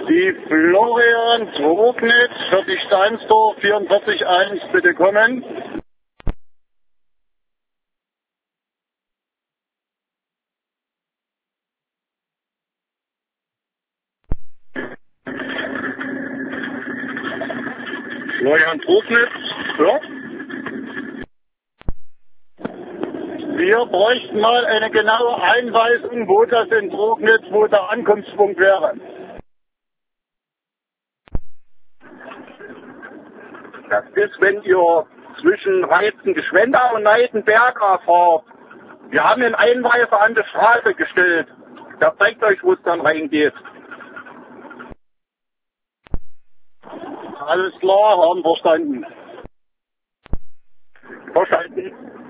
Die Florian Trognitz für die Steinsdorf 44.1 bitte kommen. Florian Trognitz, ja? Wir bräuchten mal eine genaue Einweisung, wo das in Trognitz, wo der Ankunftspunkt wäre. Das ist, wenn ihr zwischen Weizen-Geschwender und Neidenberger fahrt. Wir haben einen Einweiser an die Straße gestellt. Der zeigt euch, wo es dann reingeht. Alles klar, haben verstanden. Verstanden.